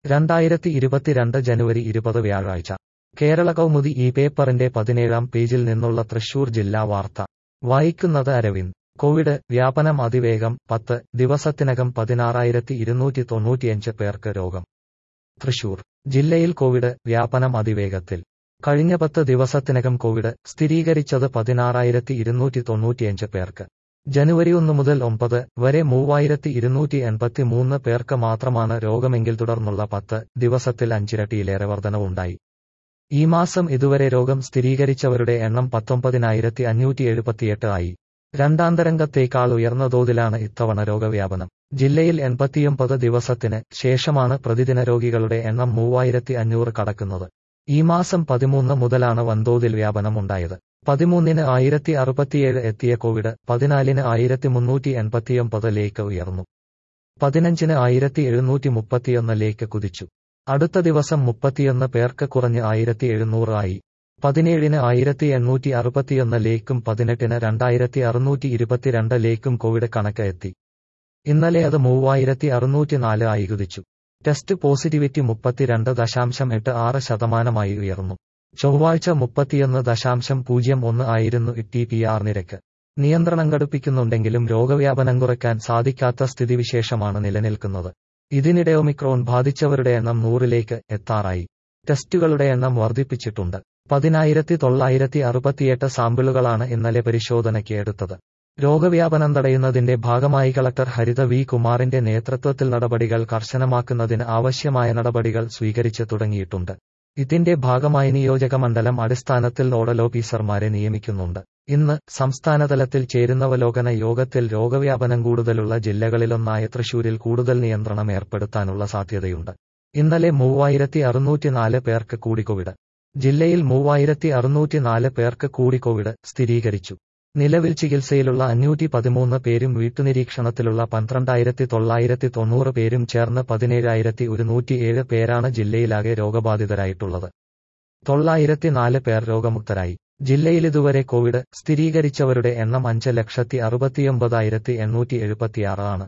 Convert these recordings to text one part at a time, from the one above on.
2022 ജനുവരി 20 വ്യാഴാഴ്ച കേരള കൗമുദി ഈ പേപ്പറിന്റെ 17-ാം പേജിൽ നിന്നുള്ള തൃശൂർ ജില്ലാ വാർത്ത വായിക്കുന്നത് അരവിന്ദ്. കോവിഡ് വ്യാപനം അതിവേഗം, 10 ദിവസത്തിനകം 16,295 പേർക്ക് രോഗം. തൃശൂർ ജില്ലയിൽ കോവിഡ് വ്യാപനം അതിവേഗത്തിൽ. കഴിഞ്ഞ 10 ദിവസത്തിനകം കോവിഡ് സ്ഥിരീകരിച്ചത് 16,295 പേർക്ക്. ജനുവരി 1 മുതൽ 9 വരെ 3,283 പേർക്ക് മാത്രമാണ് രോഗമെങ്കിൽ തുടർന്നുള്ള 10 ദിവസത്തിൽ 5 ഇരട്ടിയിലേറെ വർധനവുണ്ടായി. ഈ മാസം ഇതുവരെ രോഗം സ്ഥിരീകരിച്ചവരുടെ എണ്ണം 19,578 ആയി. രണ്ടാന്തരംഗത്തേക്കാൾ ഉയർന്ന തോതിലാണ് ഇത്തവണ രോഗവ്യാപനം. ജില്ലയിൽ 89 ദിവസത്തിന് ശേഷമാണ് പ്രതിദിന രോഗികളുടെ എണ്ണം 3,500 കടക്കുന്നത്. ഈ മാസം 13 മുതലാണ് വൻതോതിൽ വ്യാപനം ഉണ്ടായത്. 13-ന് 1,067 എത്തിയ കോവിഡ് 14-ന് 1,389 ഉയർന്നു. 15-ന് 1,731 കുതിച്ചു. അടുത്ത ദിവസം 31 പേർക്ക് കുറഞ്ഞ് 1,700 ആയി. 17-ന് 1,861 18-ന് 2,622 കോവിഡ് കണക്ക് എത്തി. ഇന്നലെ അത് 3,604 ആയി കുതിച്ചു. ടെസ്റ്റ് പോസിറ്റിവിറ്റി 32.86% ഉയർന്നു. ചൊവ്വാഴ്ച 31.01 ആയിരുന്നു ടി.പി.ആർ നിരക്ക്. നിയന്ത്രണം ഘടിപ്പിക്കുന്നുണ്ടെങ്കിലും രോഗവ്യാപനം കുറയ്ക്കാൻ സാധിക്കാത്ത സ്ഥിതിവിശേഷമാണ് നിലനിൽക്കുന്നത്. ഇതിനിടെ ഒമിക്രോൺ ബാധിച്ചവരുടെ എണ്ണം 100-ലേക്ക് എത്താറായി. ടെസ്റ്റുകളുടെ എണ്ണം വർദ്ധിപ്പിച്ചിട്ടുണ്ട്. 10,968 സാമ്പിളുകളാണ് ഇന്നലെ പരിശോധനയ്ക്ക് എടുത്തത്. രോഗവ്യാപനം തടയുന്നതിന്റെ ഭാഗമായി കളക്ടർ ഹരിത വി കുമാറിന്റെ നേതൃത്വത്തിൽ നടപടികൾ കർശനമാക്കുന്നതിന് ആവശ്യമായ നടപടികൾ സ്വീകരിച്ച് തുടങ്ങിയിട്ടുണ്ട്. ഇതിന്റെ ഭാഗമായി നിയോജകമണ്ഡലം അടിസ്ഥാനത്തിൽ നോഡൽ ഓഫീസർമാരെ നിയമിക്കുന്നുണ്ട്. ഇന്ന് സംസ്ഥാനതലത്തിൽ ചേരുന്നവലോകന യോഗത്തിൽ രോഗവ്യാപനം കൂടുതലുള്ള ജില്ലകളിലൊന്നായ തൃശൂരിൽ കൂടുതൽ നിയന്ത്രണം ഏർപ്പെടുത്താനുള്ള സാധ്യതയുണ്ട്. ഇന്നലെ 3,604 പേർക്ക് കൂടി കോവിഡ്. ജില്ലയിൽ 3,604 പേർക്ക് കൂടി കോവിഡ് സ്ഥിരീകരിച്ചു. നിലവിൽ ചികിത്സയിലുള്ള 513 പേരും വീട്ടുനിരീക്ഷണത്തിലുള്ള 12,990 പേരും ചേർന്ന് 17,107 പേരാണ് ജില്ലയിലാകെ രോഗബാധിതരായിട്ടുള്ളത്. 904 പേർ രോഗമുക്തരായി. ജില്ലയിൽ ഇതുവരെ കോവിഡ് സ്ഥിരീകരിച്ചവരുടെ എണ്ണം 5,69,876 ആണ്.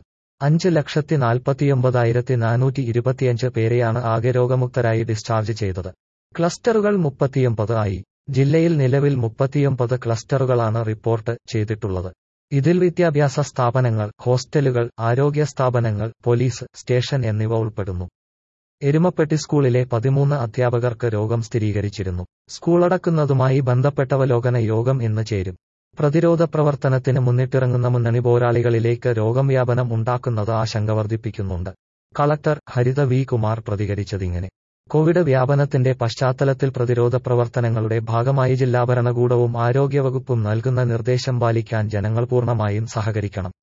5,49,425 പേരെയാണ് ആകെ രോഗമുക്തരായി ഡിസ്ചാർജ് ചെയ്തത്. ക്ലസ്റ്ററുകൾ 39 ആയി. ജില്ലയിൽ നിലവിൽ 39 ക്ലസ്റ്ററുകളാണ് റിപ്പോർട്ട് ചെയ്തിട്ടുള്ളത്. ഇതിൽ വിദ്യാഭ്യാസ സ്ഥാപനങ്ങൾ, ഹോസ്റ്റലുകൾ, ആരോഗ്യ സ്ഥാപനങ്ങൾ, പോലീസ് സ്റ്റേഷൻ എന്നിവ ഉൾപ്പെടുന്നു. എരുമപ്പെട്ടി സ്കൂളിലെ 13 അധ്യാപകർക്ക് രോഗം സ്ഥിരീകരിച്ചിരുന്നു. സ്കൂളടക്കുന്നതുമായി ബന്ധപ്പെട്ടവലോകന യോഗം ഇന്ന് ചേരും. പ്രതിരോധ പ്രവർത്തനത്തിന് മുന്നിട്ടിറങ്ങുന്ന മുന്നണി പോരാളികളിലേക്ക് രോഗം വ്യാപനം ഉണ്ടാക്കുന്നത് ആശങ്ക വർദ്ധിപ്പിക്കുന്നുണ്ട്. കളക്ടർ ഹരിത വി കുമാർ പ്രതികരിച്ചതിങ്ങനെ: കോവിഡ് വ്യാപനത്തിന്റെ പശ്ചാത്തലത്തിൽ പ്രതിരോധ പ്രവർത്തനങ്ങളുടെ ഭാഗമായി ജില്ലാ ഭരണകൂടവും ആരോഗ്യവകുപ്പും നൽകുന്ന നിർദ്ദേശം പാലിക്കാൻ ജനങ്ങൾ പൂർണ്ണമായും സഹകരിക്കണം.